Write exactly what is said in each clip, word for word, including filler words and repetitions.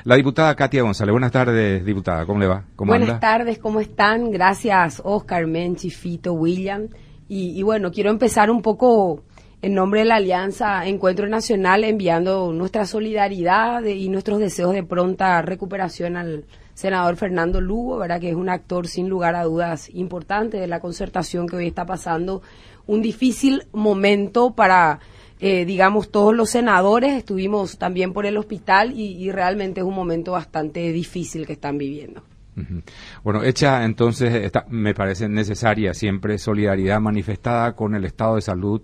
La diputada Katia González. Buenas tardes, diputada. ¿Cómo le va? ¿Cómo Buenas anda? tardes, ¿cómo están? Gracias, Oscar, Menchi, Fito, William. Y, y bueno, quiero empezar un poco en nombre de la Alianza Encuentro Nacional enviando nuestra solidaridad de, y nuestros deseos de pronta recuperación al senador Fernando Lugo, ¿verdad? Que es un actor sin lugar a dudas importante de la concertación que hoy está pasando un difícil momento para, eh, digamos, todos los senadores. Estuvimos también por el hospital y, y realmente es un momento bastante difícil que están viviendo. Uh-huh. Bueno, hecha entonces, esta, me parece necesaria siempre solidaridad manifestada con el estado de salud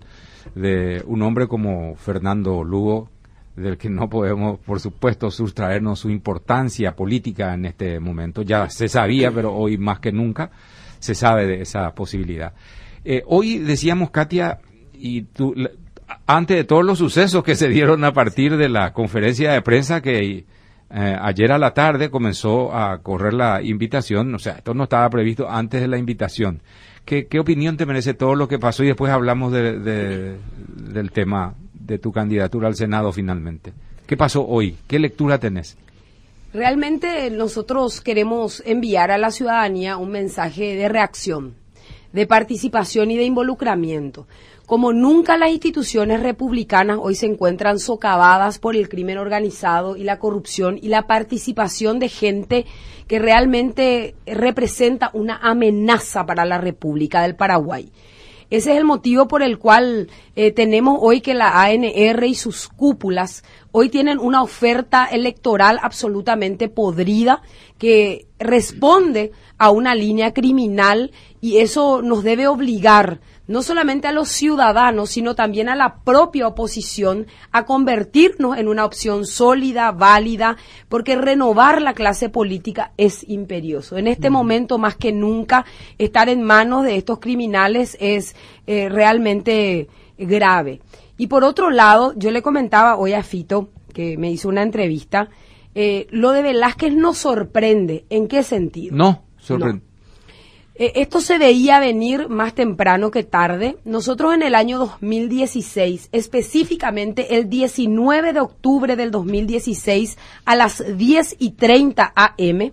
de un hombre como Fernando Lugo, del que no podemos, por supuesto, sustraernos su importancia política en este momento. Ya se sabía, pero hoy más que nunca se sabe de esa posibilidad. Eh, hoy decíamos, Katia, y tú, antes de todos los sucesos que se dieron a partir de la conferencia de prensa que eh, ayer a la tarde comenzó a correr la invitación, o sea, esto no estaba previsto antes de la invitación. ¿Qué, qué opinión te merece todo lo que pasó? Y después hablamos de, de, del tema de tu candidatura al Senado finalmente. ¿Qué pasó hoy? ¿Qué lectura tenés? Realmente nosotros queremos enviar a la ciudadanía un mensaje de reacción, de participación y de involucramiento. Como nunca las instituciones republicanas hoy se encuentran socavadas por el crimen organizado y la corrupción y la participación de gente que realmente representa una amenaza para la República del Paraguay. Ese es el motivo por el cual eh, tenemos hoy que la A N R y sus cúpulas hoy tienen una oferta electoral absolutamente podrida que responde a una línea criminal, y eso nos debe obligar no solamente a los ciudadanos, sino también a la propia oposición a convertirnos en una opción sólida, válida, porque renovar la clase política es imperioso. En este mm. momento, más que nunca, estar en manos de estos criminales es eh, realmente grave. Y por otro lado, yo le comentaba hoy a Fito, que me hizo una entrevista, eh, lo de Velázquez nos sorprende. ¿En qué sentido? No, sorprende. No. Eh, esto se veía venir más temprano que tarde. Nosotros en el año dos mil dieciséis, específicamente el diecinueve de octubre del dos mil dieciséis a las diez y treinta a eme,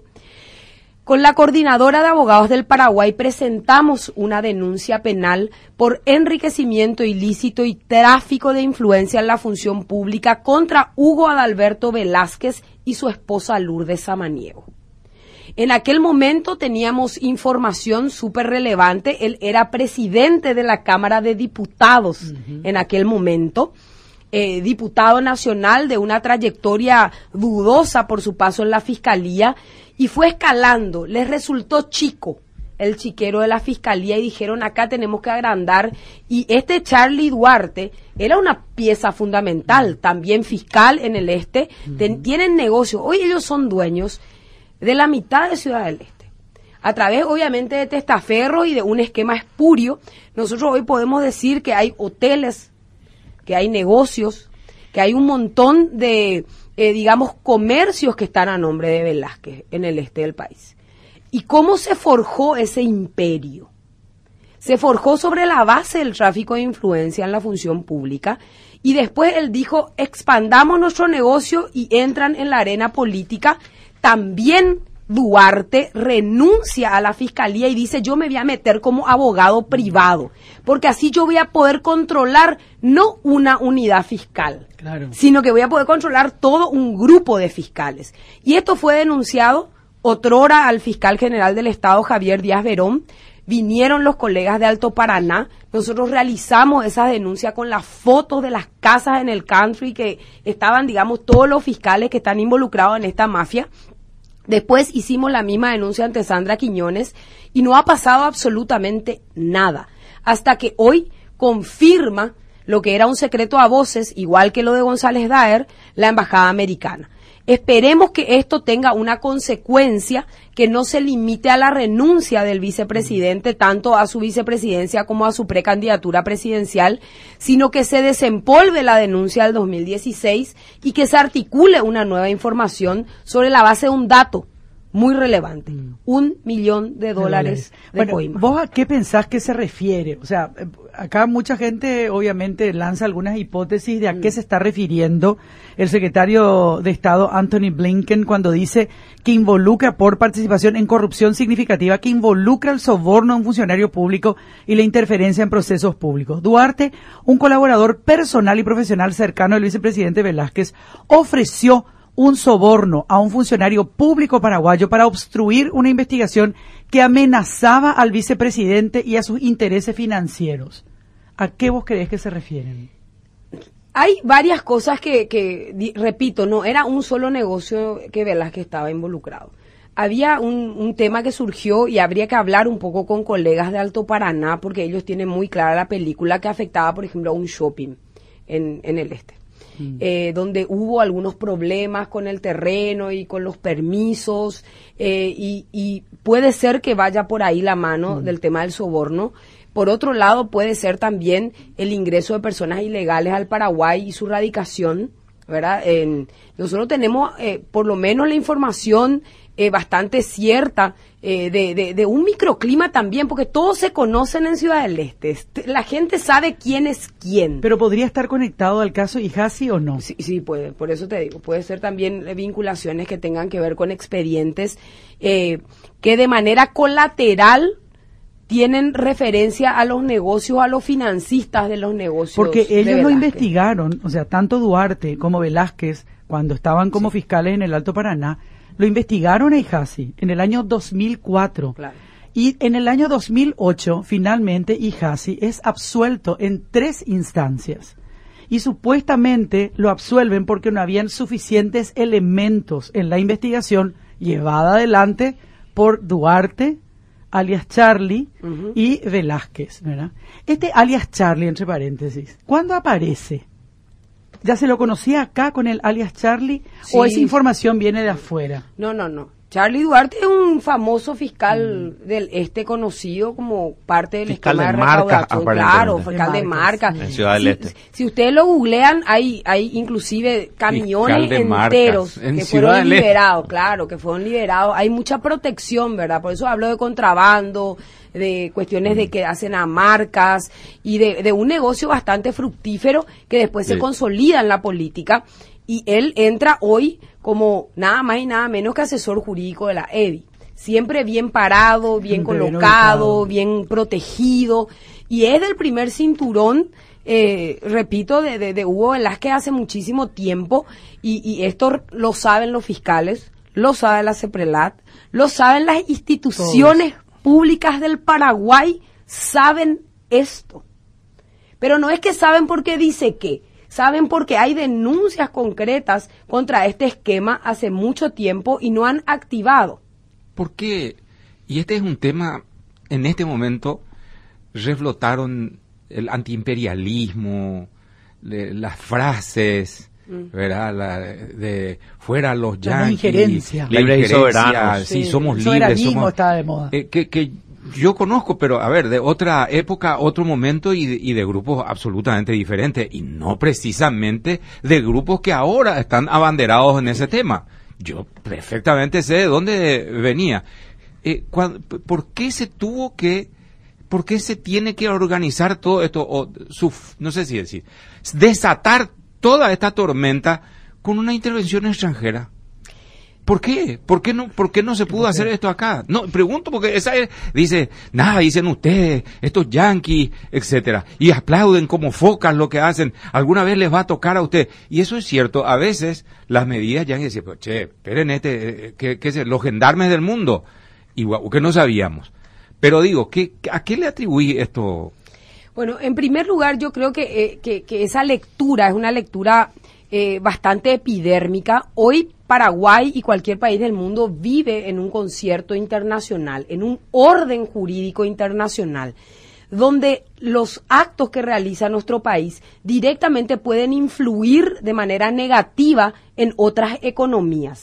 con la Coordinadora de Abogados del Paraguay presentamos una denuncia penal por enriquecimiento ilícito y tráfico de influencia en la función pública contra Hugo Adalberto Velázquez y su esposa Lourdes Samaniego. En aquel momento teníamos información súper relevante. Él era presidente de la Cámara de Diputados uh-huh. en aquel momento, eh, diputado nacional de una trayectoria dudosa por su paso en la Fiscalía, y fue escalando. Les resultó chico el chiquero de la Fiscalía y dijeron, acá tenemos que agrandar. Y este Charlie Duarte era una pieza fundamental, también fiscal en el este, uh-huh. ten, tienen negocio. Hoy ellos son dueños de la mitad de Ciudad del Este, a través obviamente de testaferros y de un esquema espurio. Nosotros hoy podemos decir que hay hoteles, que hay negocios, que hay un montón de, eh, digamos, comercios que están a nombre de Velázquez en el este del país. ¿Y cómo se forjó ese imperio? Se forjó sobre la base del tráfico de influencia en la función pública, y después él dijo, expandamos nuestro negocio y entran en la arena política. También Duarte renuncia a la Fiscalía y dice, yo me voy a meter como abogado privado, porque así yo voy a poder controlar no una unidad fiscal, claro. sino que voy a poder controlar todo un grupo de fiscales. Y esto fue denunciado otrora al fiscal general del Estado, Javier Díaz Verón. Vinieron los colegas de Alto Paraná, nosotros realizamos esa denuncia con las fotos de las casas en el country que estaban, digamos, todos los fiscales que están involucrados en esta mafia. Después hicimos la misma denuncia ante Sandra Quiñones y no ha pasado absolutamente nada, hasta que hoy confirma lo que era un secreto a voces, igual que lo de González Daer, la embajada americana. Esperemos que esto tenga una consecuencia que no se limite a la renuncia del vicepresidente, tanto a su vicepresidencia como a su precandidatura presidencial, sino que se desempolve la denuncia del dos mil dieciséis y que se articule una nueva información sobre la base de un dato, muy relevante. Mm. Un millón de dólares de bueno, coimas. ¿Vos a qué pensás que se refiere? O sea, acá mucha gente obviamente lanza algunas hipótesis de a mm. qué se está refiriendo el secretario de Estado Anthony Blinken cuando dice que involucra por participación en corrupción significativa, que involucra el soborno a un funcionario público y la interferencia en procesos públicos. Duarte, un colaborador personal y profesional cercano del vicepresidente Velázquez, ofreció un soborno a un funcionario público paraguayo para obstruir una investigación que amenazaba al vicepresidente y a sus intereses financieros. ¿A qué vos creés que se refieren? Hay varias cosas que, que di, repito, no era un solo negocio que Velázquez estaba involucrado. Había un, un tema que surgió y habría que hablar un poco con colegas de Alto Paraná porque ellos tienen muy clara la película que afectaba, por ejemplo, a un shopping en, en el este. Eh, donde hubo algunos problemas con el terreno y con los permisos eh, y, y puede ser que vaya por ahí la mano mm. del tema del soborno. Por otro lado, puede ser también el ingreso de personas ilegales al Paraguay y su radicación, ¿verdad? En, nosotros tenemos eh, por lo menos la información eh, bastante cierta eh, de, de, de un microclima también, porque todos se conocen en Ciudad del Este. La gente sabe quién es quién. ¿Pero podría estar conectado al caso Ihasi o no? Sí, sí, puede. Por eso te digo, puede ser también vinculaciones que tengan que ver con expedientes eh, que de manera colateral tienen referencia a los negocios, a los financistas de los negocios. Porque ellos lo investigaron, o sea, tanto Duarte como Velázquez, cuando estaban como sí. fiscales en el Alto Paraná, lo investigaron a Ihasi en el año dos mil cuatro. Claro. Y en el año dos mil ocho, finalmente, Ihasi es absuelto en tres instancias. Y supuestamente lo absuelven porque no habían suficientes elementos en la investigación llevada adelante por Duarte, alias Charlie, uh-huh. y Velázquez, ¿verdad? Este alias Charlie, entre paréntesis, ¿cuándo aparece? ¿Ya se lo conocía acá con el alias Charlie? Sí. ¿O esa información viene de afuera? No, no, no. Charlie Duarte es un famoso fiscal mm. del este conocido como parte del fiscal esquema de, de recaudación. Marca, claro, fiscal de marca. En Ciudad del Este. Si, si ustedes lo googlean, hay, hay inclusive camiones enteros en que Ciudad fueron liberados, claro, que fueron liberados. Hay mucha protección, ¿verdad? Por eso hablo de contrabando, de cuestiones mm. de que hacen a marcas y de, de un negocio bastante fructífero que después sí. se consolida en la política. Y él entra hoy como nada más y nada menos que asesor jurídico de la E D I. Siempre bien parado, bien Siempre colocado, bien, bien protegido. Y es del primer cinturón, eh, repito, de, de, de Hugo Velázquez hace muchísimo tiempo. Y, y esto lo saben los fiscales, lo sabe la CEPRELAT, lo saben las instituciones Todos. públicas del Paraguay, saben esto. Pero no es que saben porque dice que. Saben porque hay denuncias concretas contra este esquema hace mucho tiempo y no han activado. ¿Por qué? Y este es un tema, en este momento, reflotaron el antiimperialismo, le, las frases, mm. ¿verdad? La, de fuera los yanquis. La injerencia. Libres y soberanos. Sí, sí, somos libres. Somos, está de moda. Eh, que, que yo conozco, pero a ver, de otra época, otro momento y de, y de grupos absolutamente diferentes y no precisamente de grupos que ahora están abanderados en ese tema. Yo perfectamente sé de dónde venía. Eh, cuando, ¿Por qué se tuvo que, por qué se tiene que organizar todo esto, o su, no sé si decir, desatar toda esta tormenta con una intervención extranjera? ¿Por qué? ¿Por qué no, por qué no se pudo hacer esto acá? No, pregunto porque esa es, dice, nada, dicen ustedes, estos yanquis, etcétera, y aplauden como focas lo que hacen, alguna vez les va a tocar a usted. Y eso es cierto, a veces las medidas yanquis dicen, pues, che, esperen este, ¿qué, qué es? Los gendarmes del mundo, igual, que no sabíamos. Pero digo, ¿qué, ¿a qué le atribuí esto? Bueno, en primer lugar, yo creo que, eh, que, que esa lectura es una lectura eh, bastante epidérmica. Hoy Paraguay y cualquier país del mundo vive en un concierto internacional, en un orden jurídico internacional, donde los actos que realiza nuestro país directamente pueden influir de manera negativa en otras economías.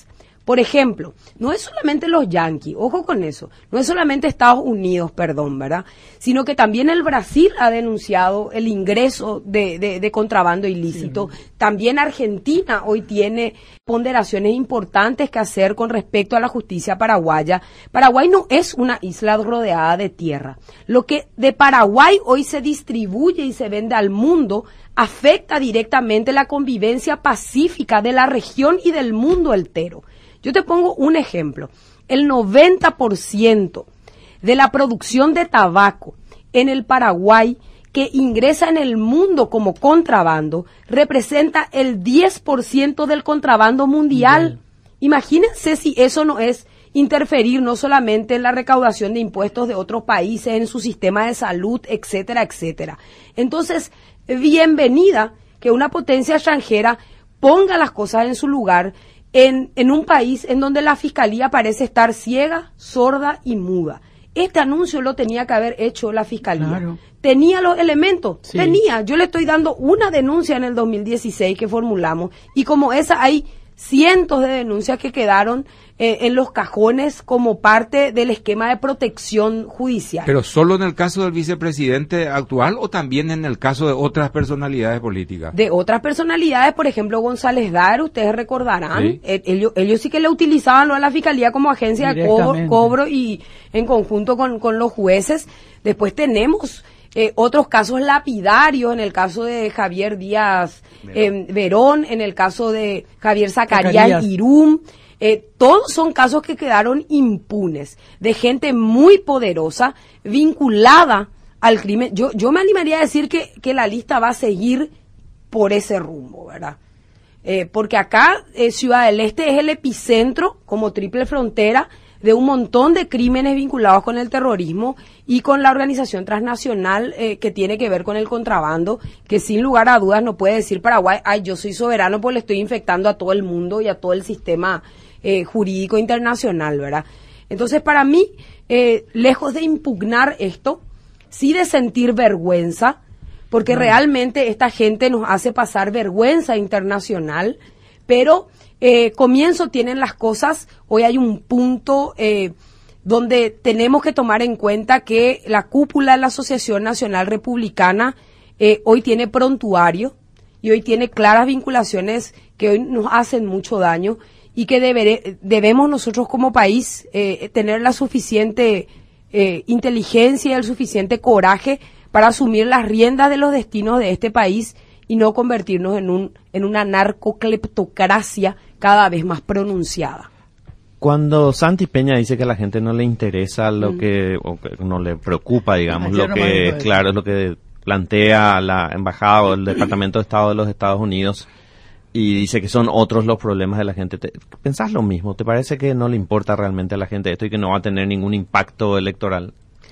Por ejemplo, no es solamente los yanquis, ojo con eso, no es solamente Estados Unidos, perdón, ¿verdad? Sino que también el Brasil ha denunciado el ingreso de, de, de contrabando ilícito. Sí. También Argentina hoy tiene ponderaciones importantes que hacer con respecto a la justicia paraguaya. Paraguay no es una isla rodeada de tierra. Lo que de Paraguay hoy se distribuye y se vende al mundo afecta directamente la convivencia pacífica de la región y del mundo entero. Yo te pongo un ejemplo. El noventa por ciento de la producción de tabaco en el Paraguay que ingresa en el mundo como contrabando representa el diez por ciento del contrabando mundial. Bien. Imagínense si eso no es interferir no solamente en la recaudación de impuestos de otros países, en su sistema de salud, etcétera, etcétera. Entonces, bienvenida que una potencia extranjera ponga las cosas en su lugar en, en un país en donde la Fiscalía parece estar ciega, sorda y muda. Este anuncio lo tenía que haber hecho la Fiscalía. Claro. Tenía los elementos, sí. tenía. Yo le estoy dando una denuncia en el dos mil dieciséis que formulamos y como esa hay cientos de denuncias que quedaron eh, en los cajones como parte del esquema de protección judicial. ¿Pero solo en el caso del vicepresidente actual o también en el caso de otras personalidades políticas? De otras personalidades, por ejemplo, González Dar, ustedes recordarán, ¿sí? eh, ellos, ellos sí que le utilizaban a la Fiscalía como agencia de cobro, cobro y en conjunto con, con los jueces. Después tenemos Eh, otros casos lapidarios, en el caso de Javier Díaz eh, Verón, en el caso de Javier Zacarías Irum, eh, todos son casos que quedaron impunes, de gente muy poderosa, vinculada al crimen. Yo, yo me animaría a decir que, que la lista va a seguir por ese rumbo, ¿verdad? Eh, porque acá eh, Ciudad del Este es el epicentro, como triple frontera, de un montón de crímenes vinculados con el terrorismo y con la organización transnacional eh, que tiene que ver con el contrabando, que sin lugar a dudas no puede decir Paraguay, ay, yo soy soberano porque le estoy infectando a todo el mundo y a todo el sistema eh, jurídico internacional, ¿verdad? Entonces, para mí, eh, lejos de impugnar esto, sí de sentir vergüenza, porque no. realmente esta gente nos hace pasar vergüenza internacional, pero Eh, comienzo tienen las cosas. Hoy hay un punto eh, donde tenemos que tomar en cuenta que la cúpula de la Asociación Nacional Republicana eh, hoy tiene prontuario y hoy tiene claras vinculaciones que hoy nos hacen mucho daño y que debere, debemos nosotros como país eh, tener la suficiente eh, inteligencia y el suficiente coraje para asumir las riendas de los destinos de este país y no convertirnos en un en una narcocleptocracia cada vez más pronunciada. Cuando Santi Peña dice que a la gente no le interesa lo mm. que, o que no le preocupa, digamos, lo que, claro, es lo que plantea la embajada o el Departamento de Estado de los Estados Unidos, y dice que son otros los problemas de la gente. ¿Te, ¿Pensás lo mismo? ¿Te parece que no le importa realmente a la gente esto y que no va a tener ningún impacto electoral?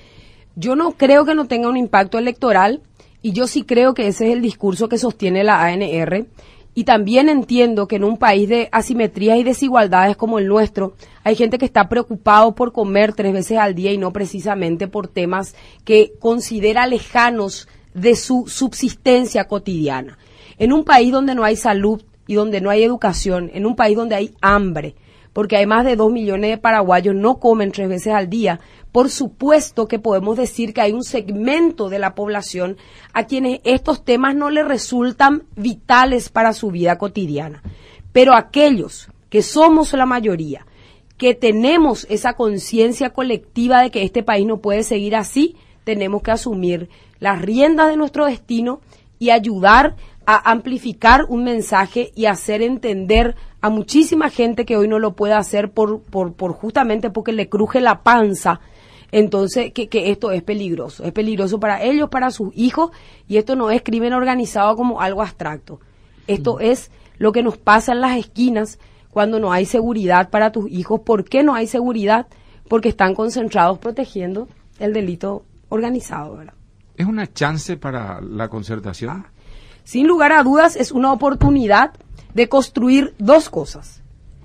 Yo no creo que no tenga un impacto electoral, y yo sí creo que ese es el discurso que sostiene la A N R. Y también entiendo que en un país de asimetrías y desigualdades como el nuestro, hay gente que está preocupado por comer tres veces al día y no precisamente por temas que considera lejanos de su subsistencia cotidiana. En un país donde no hay salud y donde no hay educación, en un país donde hay hambre, porque hay más de dos millones de paraguayos no comen tres veces al día, por supuesto que podemos decir que hay un segmento de la población a quienes estos temas no les resultan vitales para su vida cotidiana. Pero aquellos que somos la mayoría, que tenemos esa conciencia colectiva de que este país no puede seguir así, tenemos que asumir las riendas de nuestro destino y ayudar a amplificar un mensaje y hacer entender a muchísima gente que hoy no lo puede hacer por, por, por justamente porque le cruje la panza. Entonces, que, que esto es peligroso, es peligroso para ellos, para sus hijos, y esto no es crimen organizado como algo abstracto. Esto mm. es lo que nos pasa en las esquinas cuando no hay seguridad para tus hijos. ¿Por qué no hay seguridad? Porque están concentrados protegiendo el delito organizado, ¿verdad? ¿Es una chance para la concertación? Ah, sin lugar a dudas, es una oportunidad de construir dos cosas.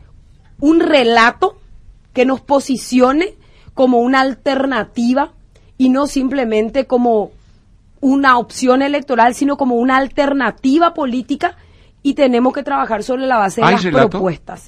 Un relato que nos posicione como una alternativa y no simplemente como una opción electoral, sino como una alternativa política, y tenemos que trabajar sobre la base de las relato? propuestas.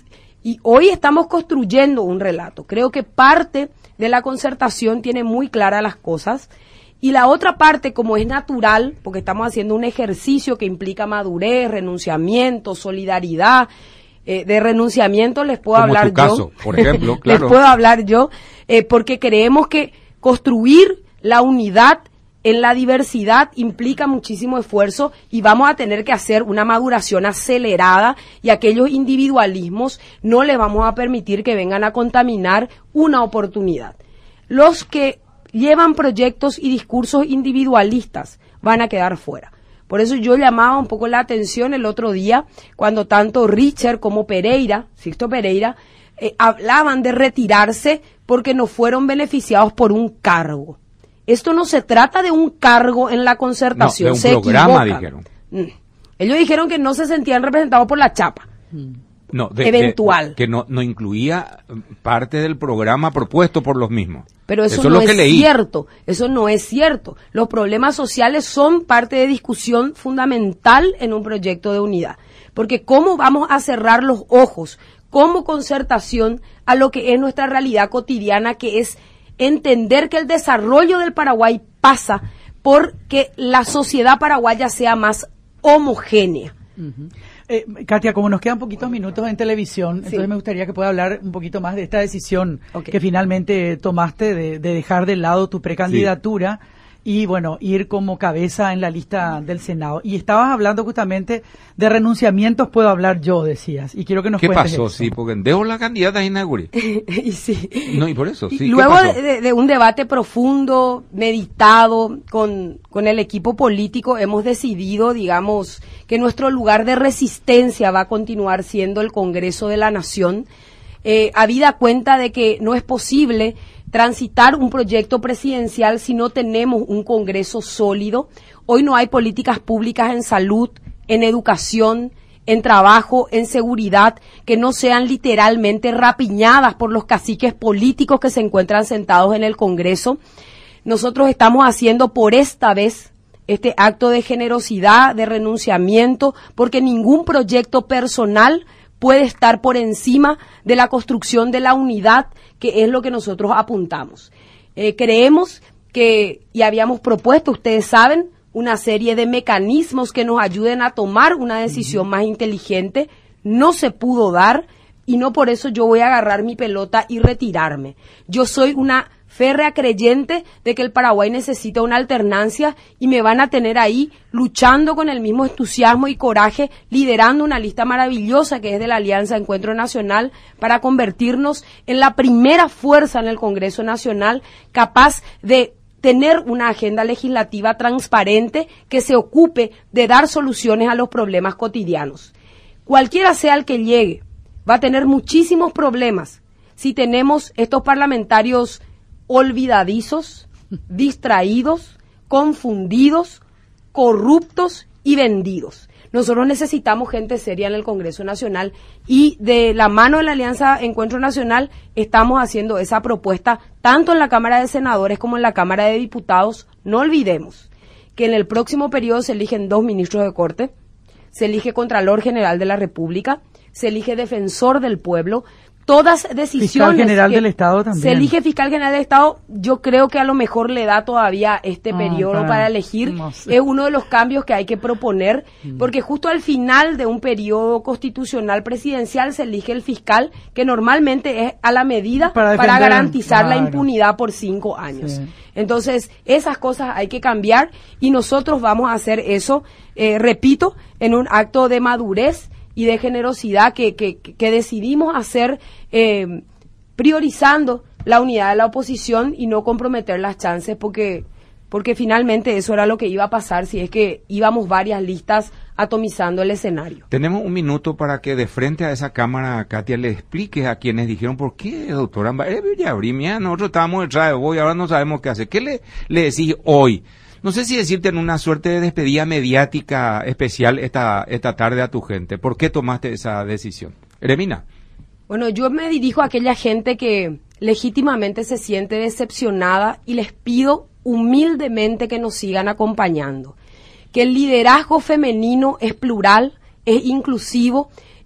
Y hoy estamos construyendo un relato. Creo que parte de la concertación tiene muy claras las cosas. Y la otra parte, como es natural, porque estamos haciendo un ejercicio que implica madurez, renunciamiento, solidaridad. Eh, de renunciamiento les puedo como hablar tu caso, yo. Por ejemplo, claro. Les puedo hablar yo, eh, porque creemos que construir la unidad en la diversidad implica muchísimo esfuerzo y vamos a tener que hacer una maduración acelerada y aquellos individualismos no les vamos a permitir que vengan a contaminar una oportunidad. Los que llevan proyectos y discursos individualistas van a quedar fuera. Por eso yo llamaba un poco la atención el otro día cuando tanto Richard como Pereira, Sixto Pereira, eh, hablaban de retirarse porque no fueron beneficiados por un cargo. Esto no se trata de un cargo en la concertación. No, de un se programa, equivocan. dijeron. Mm. Ellos dijeron que no se sentían representados por la chapa. No, de, eventual. De, que no, no incluía parte del programa propuesto por los mismos. Pero eso, eso no es, lo es que leí. cierto. Eso no es cierto. Los problemas sociales son parte de discusión fundamental en un proyecto de unidad. Porque ¿cómo vamos a cerrar los ojos como concertación a lo que es nuestra realidad cotidiana, que es entender que el desarrollo del Paraguay pasa por que la sociedad paraguaya sea más homogénea? Uh-huh. Eh, Katia, como nos quedan poquitos minutos en televisión, Sí. entonces me gustaría que pueda hablar un poquito más de esta decisión Okay. que finalmente tomaste de, de dejar de lado tu precandidatura sí. y, bueno, ir como cabeza en la lista del Senado. Y estabas hablando justamente de renunciamientos, puedo hablar yo, decías, y quiero que nos ¿Qué cuentes pasó? eso. Sí, porque dejo la candidata Inaguri. Y sí. No, y por eso, sí. Y ¿qué luego pasó? de, de un debate profundo, meditado, con, con el equipo político, hemos decidido, digamos, que nuestro lugar de resistencia va a continuar siendo el Congreso de la Nación, eh, habida cuenta de que no es posible transitar un proyecto presidencial si no tenemos un Congreso sólido. Hoy no hay políticas públicas en salud, en educación, en trabajo, en seguridad, que no sean literalmente rapiñadas por los caciques políticos que se encuentran sentados en el Congreso. Nosotros estamos haciendo por esta vez este acto de generosidad, de renunciamiento, porque ningún proyecto personal puede estar por encima de la construcción de la unidad, que es lo que nosotros apuntamos. Eh, creemos que, y habíamos propuesto, ustedes saben, una serie de mecanismos que nos ayuden a tomar una decisión más inteligente. No se pudo dar y no por eso yo voy a agarrar mi pelota y retirarme. Yo soy una férrea creyente de que el Paraguay necesita una alternancia y me van a tener ahí luchando con el mismo entusiasmo y coraje, liderando una lista maravillosa que es de la Alianza Encuentro Nacional para convertirnos en la primera fuerza en el Congreso Nacional capaz de tener una agenda legislativa transparente que se ocupe de dar soluciones a los problemas cotidianos. Cualquiera sea el que llegue, va a tener muchísimos problemas si tenemos estos parlamentarios olvidadizos, distraídos, confundidos, corruptos y vendidos. Nosotros necesitamos gente seria en el Congreso Nacional y de la mano de la Alianza Encuentro Nacional estamos haciendo esa propuesta tanto en la Cámara de Senadores como en la Cámara de Diputados. No olvidemos que en el próximo periodo se eligen dos ministros de Corte, se elige Contralor General de la República, se elige Defensor del Pueblo. Todas decisiones. Fiscal General del Estado también. Se elige Fiscal General del Estado, yo creo que a lo mejor le da todavía este ah, periodo para, para elegir. No sé. Es uno de los cambios que hay que proponer, mm. porque justo al final de un periodo constitucional presidencial se elige el fiscal, que normalmente es a la medida para, defender, para garantizar claro. la impunidad por cinco años. Sí. Entonces, esas cosas hay que cambiar y nosotros vamos a hacer eso, eh, repito, en un acto de madurez y de generosidad que, que, que decidimos hacer eh, priorizando la unidad de la oposición y no comprometer las chances porque, porque finalmente eso era lo que iba a pasar si es que íbamos varias listas atomizando el escenario. Tenemos un minuto para que de frente a esa cámara, Katia, le expliques a quienes dijeron, ¿por qué, doctora? Nosotros estábamos detrás de vos y ahora no sabemos qué hacer. ¿Qué le, le decís hoy? No sé si decirte en una suerte de despedida mediática especial esta esta tarde a tu gente. ¿Por qué tomaste esa decisión? Eremina. Bueno, yo me dirijo a aquella gente que legítimamente se siente decepcionada y les pido humildemente que nos sigan acompañando. Que el liderazgo femenino es plural, es inclusivo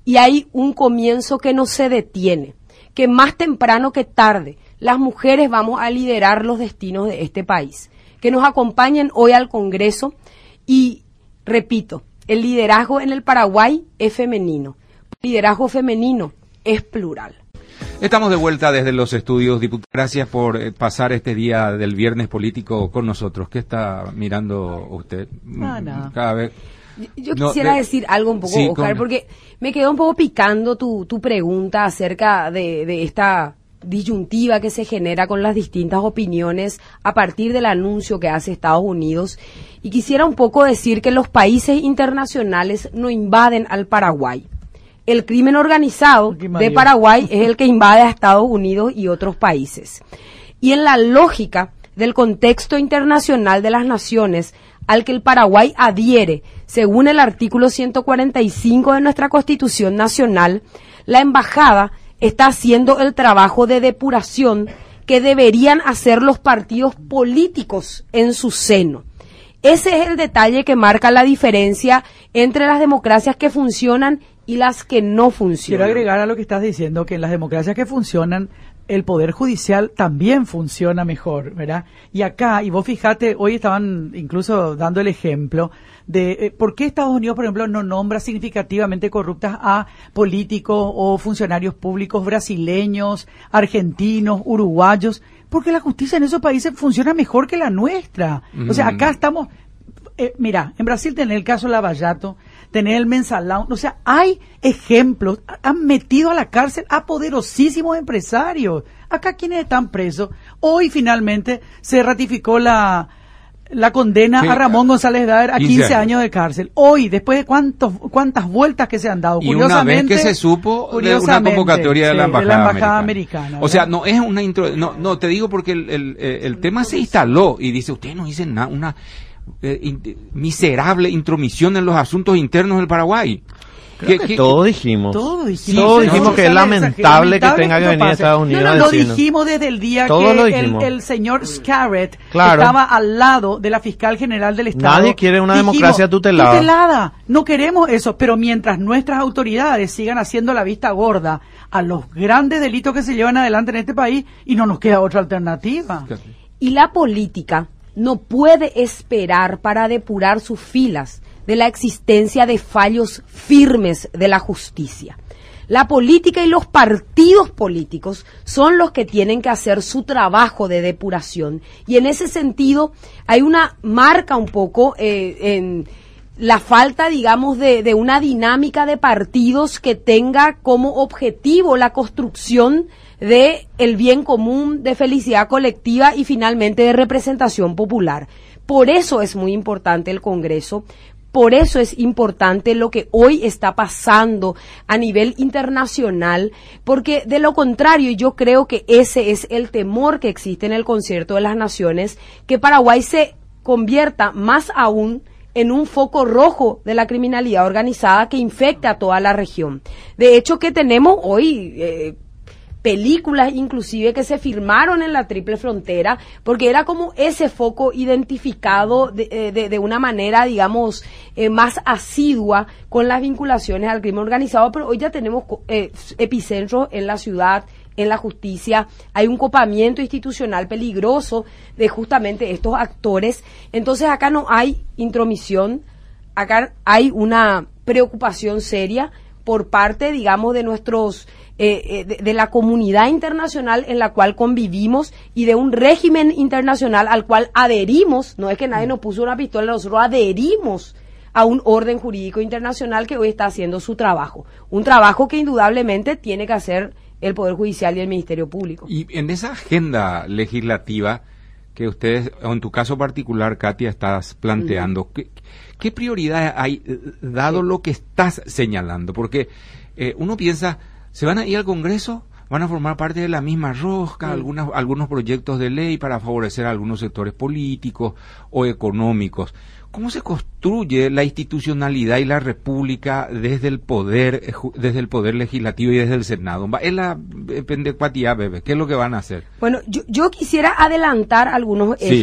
y hay un comienzo que no se detiene, que más temprano que tarde las mujeres vamos a liderar los destinos de este país. Que nos acompañen hoy al Congreso y, repito, el liderazgo en el Paraguay es femenino. El liderazgo femenino es plural. Estamos de vuelta desde los estudios, diputada. Gracias por eh, pasar este día del viernes político con nosotros. ¿Qué está mirando usted? Ah, no. Cada vez... Yo no, quisiera de... decir algo un poco, sí, Oscar, con... porque me quedó un poco picando tu, tu pregunta acerca de, de esta disyuntiva que se genera con las distintas opiniones a partir del anuncio que hace Estados Unidos. Y quisiera un poco decir que los países internacionales no invaden al Paraguay. El crimen organizado de Paraguay es el que invade a Estados Unidos y otros países. Y en la lógica del contexto internacional de las naciones al que el Paraguay adhiere, según el artículo ciento cuarenta y cinco de nuestra Constitución Nacional, la embajada está haciendo el trabajo de depuración que deberían hacer los partidos políticos en su seno. Ese es el detalle que marca la diferencia entre las democracias que funcionan y las que no funcionan. Quiero agregar a lo que estás diciendo que en las democracias que funcionan, el Poder Judicial también funciona mejor, ¿verdad? Y acá, y vos fijate, hoy estaban incluso dando el ejemplo de eh, por qué Estados Unidos, por ejemplo, no nombra significativamente corruptas a políticos o funcionarios públicos brasileños, argentinos, uruguayos, porque la justicia en esos países funciona mejor que la nuestra. Mm. O sea, acá estamos... Eh, mira, en Brasil tenés el caso Lavallato, tenés el Mensalão, o sea, hay ejemplos, han metido a la cárcel a poderosísimos empresarios. Acá quienes están presos, hoy finalmente se ratificó la la condena sí, a Ramón González Daer a quince años de cárcel. Hoy, después de cuántos cuántas vueltas que se han dado, y una vez que se supo de una convocatoria de la sí, embajada, de la embajada americana. americana o sea, no es una intro, no, no te digo porque el, el, el tema se instaló y dice, ustedes no dicen nada, una Eh, in, miserable intromisión en los asuntos internos del Paraguay. Creo que, que todos dijimos. Todos dijimos, todos dijimos no, que es lamentable que tenga que, que venir a Estados Unidos. No, no, lo dijimos desde el día todos que el, el señor Scarrett claro. estaba al lado de la fiscal general del Estado. Nadie quiere una dijimos, democracia tutelada. Tutelada. No queremos eso, pero mientras nuestras autoridades sigan haciendo la vista gorda a los grandes delitos que se llevan adelante en este país, y no nos queda otra alternativa. Y la política no puede esperar para depurar sus filas de la existencia de fallos firmes de la justicia. La política y los partidos políticos son los que tienen que hacer su trabajo de depuración. Y en ese sentido hay una marca un poco eh, en la falta, digamos, de, de una dinámica de partidos que tenga como objetivo la construcción de el bien común, de felicidad colectiva y finalmente de representación popular. Por eso es muy importante el Congreso, por eso es importante lo que hoy está pasando a nivel internacional, porque de lo contrario yo creo que ese es el temor que existe en el concierto de las naciones, que Paraguay se convierta más aún en un foco rojo de la criminalidad organizada que infecta a toda la región. De hecho, que tenemos hoy eh, películas inclusive que se filmaron en la Triple Frontera, porque era como ese foco identificado de, de, de una manera, digamos, eh, más asidua con las vinculaciones al crimen organizado, pero hoy ya tenemos eh, epicentros en la ciudad, en la justicia, hay un copamiento institucional peligroso de justamente estos actores. Entonces acá no hay intromisión, acá hay una preocupación seria por parte, digamos, de nuestros eh, eh, de, de la comunidad internacional en la cual convivimos y de un régimen internacional al cual adherimos. No es que nadie nos puso una pistola, nosotros adherimos a un orden jurídico internacional que hoy está haciendo su trabajo, un trabajo que indudablemente tiene que hacer el Poder Judicial y el Ministerio Público. Y en esa agenda legislativa que ustedes, o en tu caso particular, Katia, estás planteando, uh-huh. ¿qué, qué prioridad hay, dado lo que estás señalando? Porque eh, uno piensa, ¿se van a ir al Congreso? ¿Van a formar parte de la misma rosca? Uh-huh. algunas, algunos proyectos de ley para favorecer a algunos sectores políticos o económicos. ¿Cómo se construye la institucionalidad y la república desde el poder, desde el poder legislativo y desde el Senado? Es la pendecuatía, bebé. ¿Qué es lo que van a hacer? Bueno, yo, yo quisiera adelantar algunos ejes sí.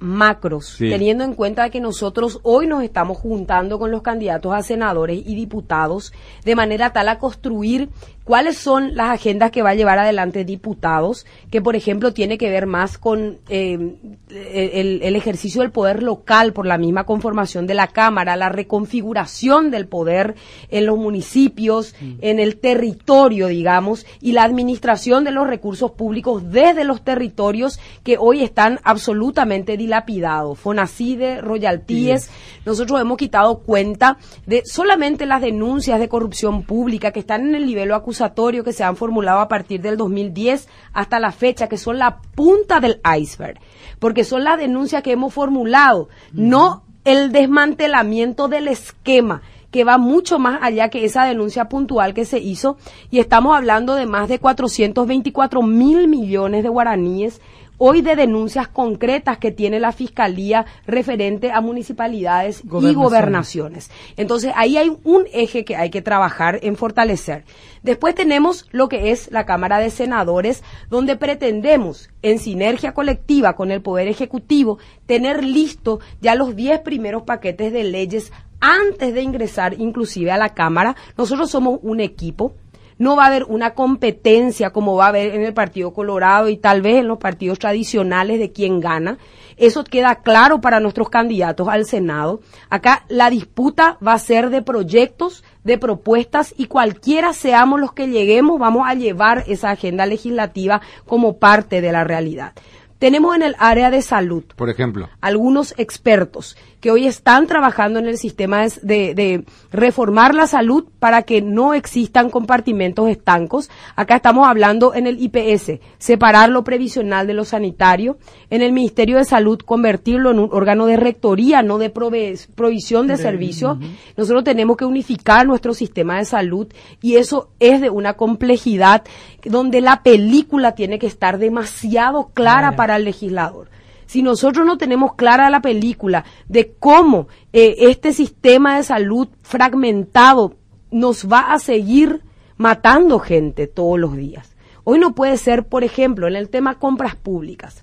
macros, sí. teniendo en cuenta que nosotros hoy nos estamos juntando con los candidatos a senadores y diputados de manera tal a construir cuáles son las agendas que va a llevar adelante diputados, que por ejemplo tiene que ver más con eh, el, el ejercicio del poder local por la misma conformación de la Cámara, la reconfiguración del poder en los municipios, mm. en el territorio, digamos, y la administración de los recursos públicos desde los territorios que hoy están absolutamente dilapidados. Fonacide, royalties, sí. Nosotros hemos quitado cuenta de solamente las denuncias de corrupción pública que están en el nivel acusatorio que se han formulado a partir del dos mil diez hasta la fecha, que son la punta del iceberg, porque son las denuncias que hemos formulado, mm. no el desmantelamiento del esquema, que va mucho más allá que esa denuncia puntual que se hizo, y estamos hablando de más de cuatrocientos veinticuatro mil millones de guaraníes hoy de denuncias concretas que tiene la Fiscalía referente a municipalidades y gobernaciones. Entonces, ahí hay un eje que hay que trabajar en fortalecer. Después tenemos lo que es la Cámara de Senadores, donde pretendemos, en sinergia colectiva con el Poder Ejecutivo, tener listo ya los diez primeros paquetes de leyes antes de ingresar inclusive a la Cámara. Nosotros somos un equipo. No va a haber una competencia como va a haber en el Partido Colorado y tal vez en los partidos tradicionales de quién gana. Eso queda claro para nuestros candidatos al Senado. Acá la disputa va a ser de proyectos, de propuestas, y cualquiera seamos los que lleguemos, vamos a llevar esa agenda legislativa como parte de la realidad. Tenemos en el área de salud, por ejemplo, algunos expertos que hoy están trabajando en el sistema de, de reformar la salud para que no existan compartimentos estancos. Acá estamos hablando en el I P S, separar lo previsional de lo sanitario. En el Ministerio de Salud, convertirlo en un órgano de rectoría, no de prove provisión de, de servicios. Uh-huh. Nosotros tenemos que unificar nuestro sistema de salud, y eso es de una complejidad donde la película tiene que estar demasiado clara Vaya. para el legislador. Si nosotros no tenemos clara la película de cómo eh, este sistema de salud fragmentado nos va a seguir matando gente todos los días. Hoy no puede ser, por ejemplo, en el tema compras públicas,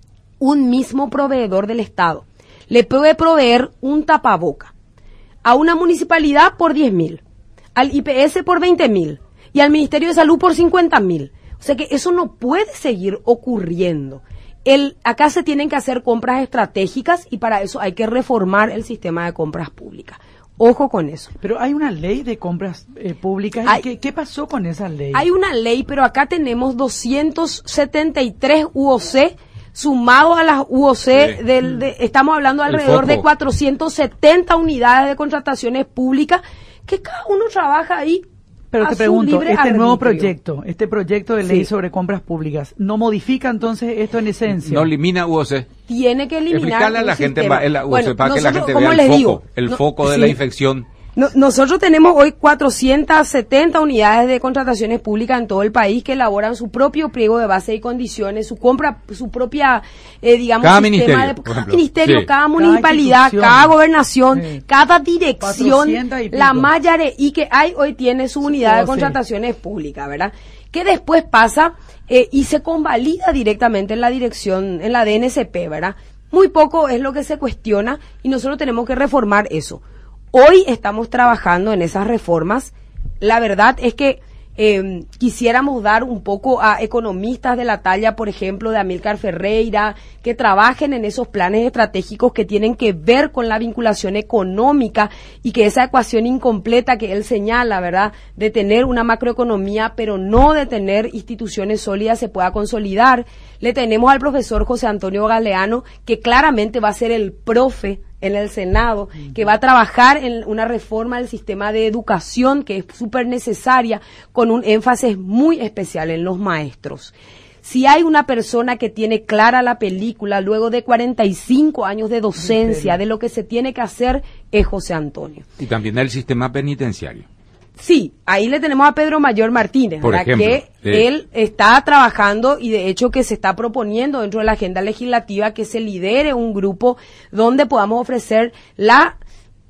un mismo proveedor del Estado le puede proveer un tapaboca a una municipalidad por diez mil, al I P S por veinte mil y al Ministerio de Salud por cincuenta mil. O sea que eso no puede seguir ocurriendo. El, acá se tienen que hacer compras estratégicas, y para eso hay que reformar el sistema de compras públicas. Ojo con eso. Pero hay una ley de compras eh, públicas. Hay, ¿Qué, ¿Qué pasó con esa ley? Hay una ley, pero acá tenemos doscientos setenta y tres U O C, sumado a las U O C, sí. del, de, estamos hablando alrededor de cuatrocientas setenta unidades de contrataciones públicas, que cada uno trabaja ahí. Pero te pregunto, este arbitrio. nuevo proyecto, este proyecto de ley sí. sobre compras públicas, ¿no modifica entonces esto en esencia? No elimina U O C. Tiene que eliminar. Explicarle a la gente sistema. la U O C bueno, para que la gente vea el foco, digo? el no, foco de sí. la infección. No, nosotros tenemos hoy cuatrocientas setenta unidades de contrataciones públicas en todo el país que elaboran su propio pliego de base y condiciones, su compra, su propia, eh, digamos, cada sistema ministerio, de cada ministerio, sí. cada municipalidad, cada, cada gobernación, sí. cada dirección, la Mayareí que hay hoy tiene su unidad oh, de contrataciones sí. públicas, ¿verdad? Que después pasa eh, y se convalida directamente en la dirección, en la D N C P, ¿verdad? Muy poco es lo que se cuestiona, y nosotros tenemos que reformar eso. Hoy estamos trabajando en esas reformas. La verdad es que eh, quisiéramos dar un poco a economistas de la talla, por ejemplo, de Amílcar Ferreira, que trabajen en esos planes estratégicos que tienen que ver con la vinculación económica, y que esa ecuación incompleta que él señala, ¿verdad?, de tener una macroeconomía pero no de tener instituciones sólidas, se pueda consolidar. Le tenemos al profesor José Antonio Galeano, que claramente va a ser el profe en el Senado, que va a trabajar en una reforma del sistema de educación que es súper necesaria, con un énfasis muy especial en los maestros. Si hay una persona que tiene clara la película luego de cuarenta y cinco años de docencia de lo que se tiene que hacer, es José Antonio. Y también del sistema penitenciario. Sí, ahí le tenemos a Pedro Mayor Martínez, Por ¿verdad? ejemplo, que sí. él está trabajando, y de hecho que se está proponiendo dentro de la agenda legislativa que se lidere un grupo donde podamos ofrecer la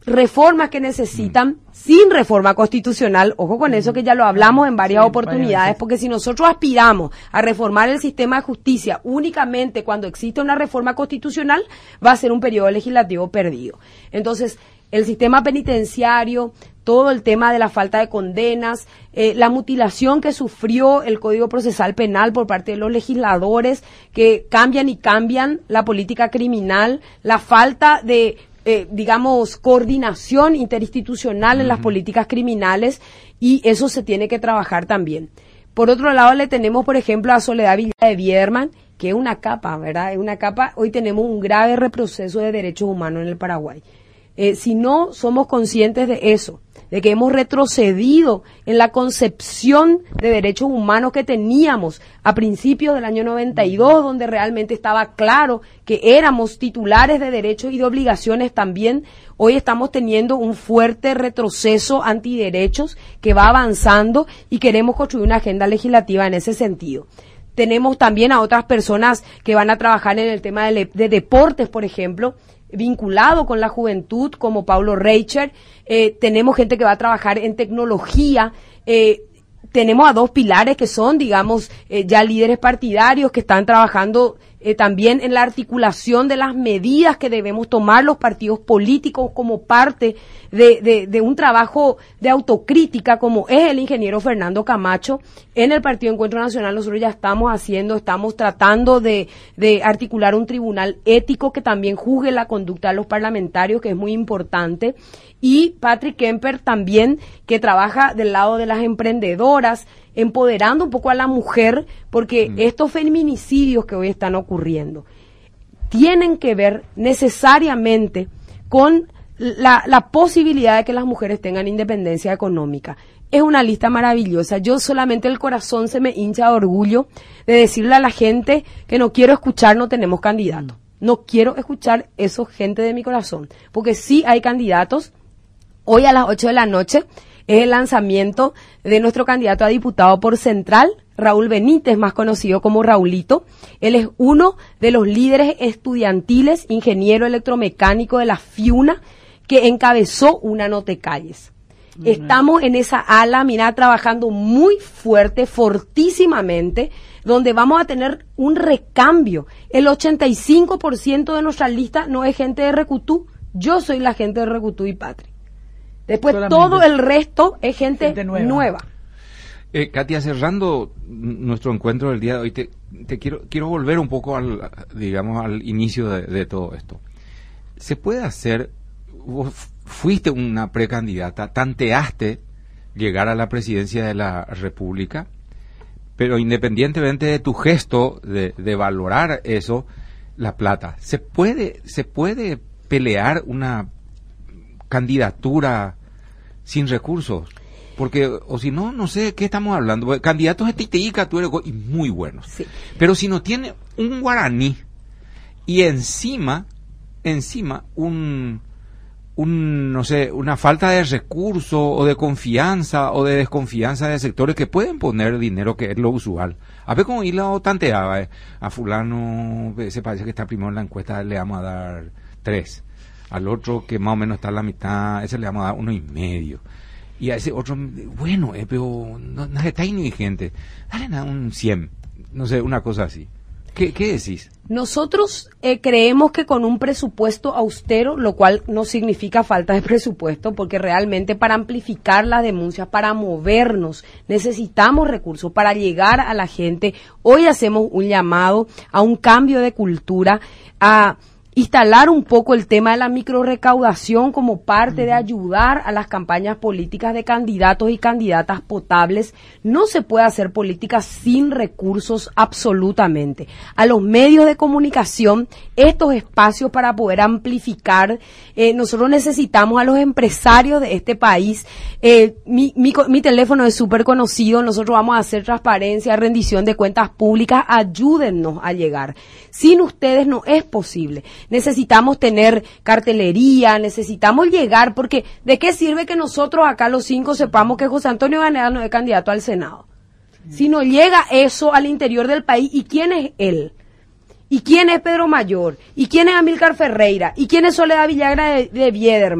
reformas que necesitan mm. sin reforma constitucional, ojo con eso que ya lo hablamos en varias sí, oportunidades, porque si nosotros aspiramos a reformar el sistema de justicia únicamente cuando existe una reforma constitucional, va a ser un periodo legislativo perdido. Entonces, el sistema penitenciario, todo el tema de la falta de condenas, eh, la mutilación que sufrió el Código Procesal Penal por parte de los legisladores que cambian y cambian la política criminal, la falta de, eh, digamos, coordinación interinstitucional uh-huh. en las políticas criminales, y eso se tiene que trabajar también. Por otro lado, le tenemos, por ejemplo, a Soledad Villar de Biederman, que es una capa, ¿verdad? Es una capa. Hoy tenemos un grave retroceso de derechos humanos en el Paraguay. Eh, si no somos conscientes de eso, de que hemos retrocedido en la concepción de derechos humanos que teníamos a principios del año noventa y dos, donde realmente estaba claro que éramos titulares de derechos y de obligaciones también, hoy estamos teniendo un fuerte retroceso antiderechos que va avanzando y queremos construir una agenda legislativa en ese sentido. Tenemos también a otras personas que van a trabajar en el tema de, le- de deportes, por ejemplo, vinculado con la juventud, como Paulo Reicher. Eh, tenemos gente que va a trabajar en tecnología. Eh, tenemos a dos pilares que son, digamos, eh, ya líderes partidarios que están trabajando eh, también en la articulación de las medidas que debemos tomar los partidos políticos como parte de, de, de un trabajo de autocrítica, como es el ingeniero Fernando Camacho. En el Partido Encuentro Nacional nosotros ya estamos haciendo, estamos tratando de, de articular un tribunal ético que también juzgue la conducta de los parlamentarios, que es muy importante. Y Patrick Kemper también, que trabaja del lado de las emprendedoras, empoderando un poco a la mujer, porque mm. estos feminicidios que hoy están ocurriendo tienen que ver necesariamente con la, la posibilidad de que las mujeres tengan independencia económica. Es una lista maravillosa. Yo solamente el corazón se me hincha de orgullo de decirle a la gente que no quiero escuchar, no tenemos candidato. No quiero escuchar eso, gente de mi corazón, porque sí hay candidatos. Hoy a las ocho de la noche es el lanzamiento de nuestro candidato a diputado por Central, Raúl Benítez, más conocido como Raulito. Él es uno de los líderes estudiantiles, ingeniero electromecánico de la FIUNA, que encabezó una No Te Calles. Mm. Estamos en esa ala, mira, trabajando muy fuerte, fortísimamente, donde vamos a tener un recambio. El ochenta y cinco por ciento de nuestra lista no es gente de Recutú. Yo soy la gente de Recutú y Patri. Después solamente todo el resto es gente, gente nueva. nueva. Eh, Katia, cerrando nuestro encuentro del día de hoy, te, te quiero quiero volver un poco al, digamos, al inicio de, de todo esto. ¿Se puede hacer, vos fuiste una precandidata, tanteaste llegar a la presidencia de la República, pero independientemente de tu gesto de, de valorar eso, la plata, ¿se puede, se puede pelear una candidatura sin recursos? Porque, o si no, no sé qué estamos hablando. Candidatos de Titiica, tú eres y muy buenos. Sí. Pero si no tiene un guaraní y encima, encima, un, un, no sé, una falta de recursos o de confianza o de desconfianza de sectores que pueden poner dinero, que es lo usual. A ver cómo Hilo tanteaba, eh. A fulano, se parece que está primero en la encuesta, le vamos a dar tres. Al otro, que más o menos está a la mitad, ese le vamos a dar uno y medio. Y a ese otro, bueno, eh, pero no, no está indigente, dale nada, un cien, no sé, una cosa así. ¿Qué, qué decís? Nosotros eh, creemos que con un presupuesto austero, lo cual no significa falta de presupuesto, porque realmente para amplificar las denuncias, para movernos, necesitamos recursos para llegar a la gente. Hoy hacemos un llamado a un cambio de cultura, a instalar un poco el tema de la microrrecaudación como parte de ayudar a las campañas políticas de candidatos y candidatas potables. No se puede hacer política sin recursos absolutamente. A los medios de comunicación, estos espacios para poder amplificar, eh, nosotros necesitamos a los empresarios de este país. Eh, mi, mi, mi teléfono es súper conocido, nosotros vamos a hacer transparencia, rendición de cuentas públicas, ayúdennos a llegar. Sin ustedes no es posible. Necesitamos tener cartelería, necesitamos llegar, porque ¿de qué sirve que nosotros acá los cinco sepamos que José Antonio Vanegas no es candidato al Senado? Si no llega eso al interior del país, ¿y quién es él? ¿Y quién es Pedro Mayor? ¿Y quién es Amílcar Ferreira? ¿Y quién es Soledad Villagra de, de Biederman?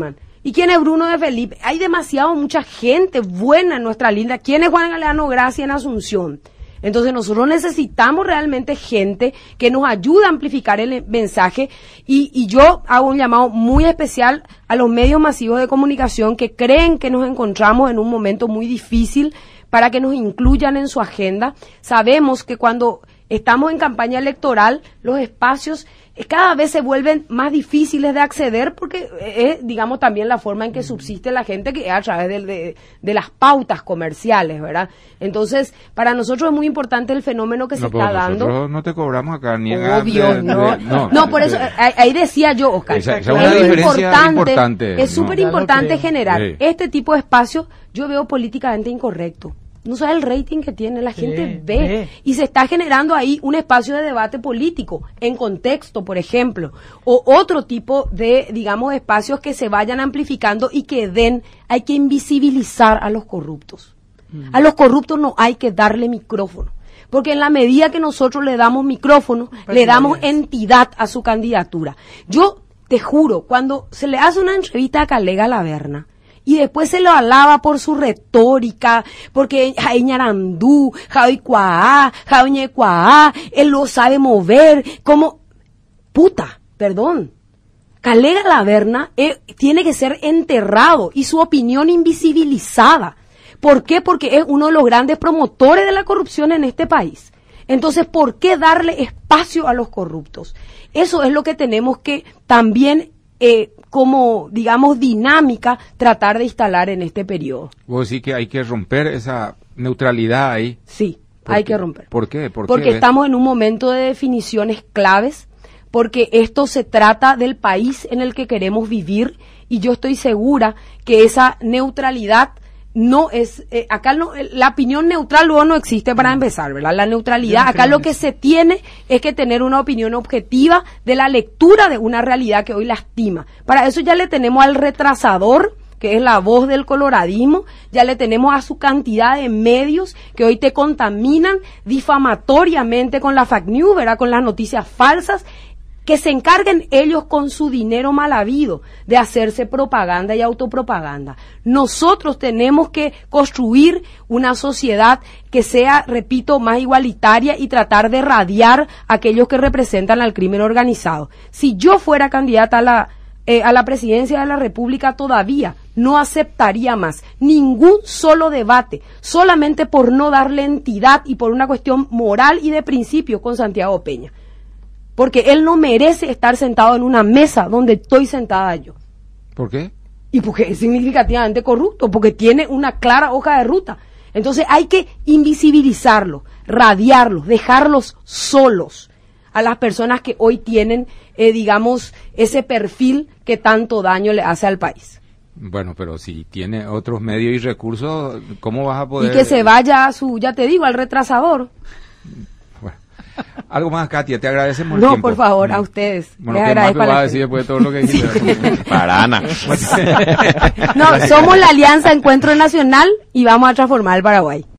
¿Y quién es Bruno de Felipe? Hay demasiado, mucha gente buena en nuestra linda. ¿Quién es Juan Galeano Gracia en Asunción? Entonces nosotros necesitamos realmente gente que nos ayude a amplificar el mensaje y, y yo hago un llamado muy especial a los medios masivos de comunicación que creen que nos encontramos en un momento muy difícil para que nos incluyan en su agenda. Sabemos que cuando estamos en campaña electoral, los espacios cada vez se vuelven más difíciles de acceder porque es, digamos, también la forma en que subsiste la gente que es a través de, de, de las pautas comerciales, ¿verdad? Entonces, para nosotros es muy importante el fenómeno que no, se está dando. Nosotros no te cobramos acá ni Obvio, de, no. De, no. No, por eso, ahí, ahí decía yo, Oscar, esa, es, esa es, una importante, importante, es súper ¿no? importante generar sí. este tipo de espacios. Yo veo políticamente incorrecto. No sabe el rating que tiene, la gente sí, ve sí. y se está generando ahí un espacio de debate político, en contexto, por ejemplo, o otro tipo de, digamos, espacios que se vayan amplificando y que den, hay que invisibilizar a los corruptos. Mm. A los corruptos no hay que darle micrófono, porque en la medida que nosotros le damos micrófono, pues le damos es. entidad a su candidatura. Yo te juro, cuando se le hace una entrevista a Calega Laverna, y después se lo alaba por su retórica, porque Jai Ñarandú, Jai Cuaá, Jai Ñecuaá, él lo sabe mover, como, puta, perdón. Calega Laverna eh, tiene que ser enterrado y su opinión invisibilizada. ¿Por qué? Porque es uno de los grandes promotores de la corrupción en este país. Entonces, ¿por qué darle espacio a los corruptos? Eso es lo que tenemos que también Eh, como, digamos, dinámica, tratar de instalar en este periodo. Vos decís que hay que romper esa neutralidad ahí. Sí, hay que romper. ¿Por qué? ¿Por porque qué? estamos en un momento de definiciones claves, porque esto se trata del país en el que queremos vivir, y yo estoy segura que esa neutralidad no es, eh, acá no, la opinión neutral luego no existe para empezar, ¿verdad? La neutralidad, acá lo que se tiene es que tener una opinión objetiva de la lectura de una realidad que hoy lastima. Para eso ya le tenemos al retrasador, que es la voz del coloradismo, ya le tenemos a su cantidad de medios que hoy te contaminan difamatoriamente con la fake news, ¿verdad? Con las noticias falsas, que se encarguen ellos con su dinero mal habido de hacerse propaganda y autopropaganda. Nosotros tenemos que construir una sociedad que sea, repito, más igualitaria y tratar de radiar a aquellos que representan al crimen organizado. Si yo fuera candidata a la, eh, a la presidencia de la República todavía, no aceptaría más ningún solo debate, solamente por no darle entidad y por una cuestión moral y de principio con Santiago Peña. Porque él no merece estar sentado en una mesa donde estoy sentada yo. ¿Por qué? Y porque es significativamente corrupto, porque tiene una clara hoja de ruta. Entonces hay que invisibilizarlo, radiarlos, dejarlos solos a las personas que hoy tienen, eh, digamos, ese perfil que tanto daño le hace al país. Bueno, pero si tiene otros medios y recursos, ¿cómo vas a poder...? Y que se vaya a su, ya te digo, al retrasador. Algo más, Katia, te agradecemos el no, tiempo. por favor, a ustedes. Bueno, ¿qué más me vas a decir después de todo lo que dijiste? Parana. No, somos la Alianza Encuentro Nacional y vamos a transformar el Paraguay.